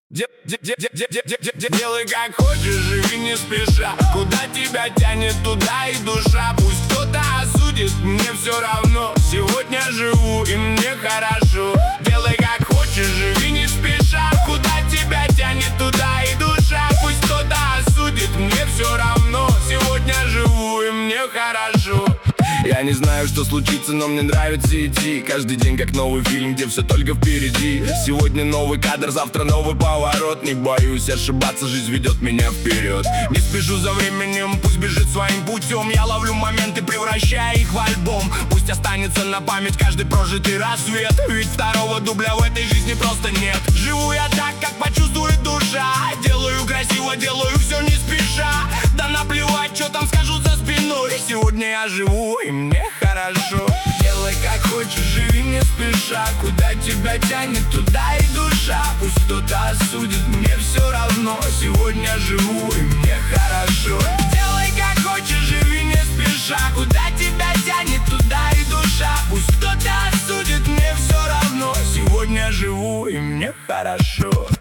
Делай как хочешь, живи не спеша. Куда тебя тянет, туда и душа. Пусть кто-то осудит, мне все равно. Сегодня живу и мне хорошо. Делай как хочешь, живи не спеша. Куда тебя тянет, туда и душа. Пусть кто-то осудит, мне все равно. Сегодня живу и мне хорошо. Я не знаю, что случится, но мне нравится идти. Каждый день как новый фильм, где все только впереди. Сегодня новый кадр, завтра новый поворот. Не боюсь ошибаться, жизнь ведет меня вперед. Не спешу за временем, пусть бежит своим путем. Я ловлю моменты, превращая их в альбом. Пусть останется на память каждый прожитый рассвет. Ведь второго дубля в этой жизни просто нет. Живу я так, как почувствует душа. Делаю красиво, делаю все не спеша. Да наплевать, что там скажут за спиной. Сегодня я живу и мне хорошо. Делай как хочешь, живи не спеша. Куда тебя тянет, туда и душа. Пусть кто-то осудит, мне все равно. Сегодня живу и мне хорошо. Делай как хочешь, живи не спеша. Куда тебя тянет, туда и душа. Пусть кто-то осудит, мне все равно. Сегодня живу и мне хорошо.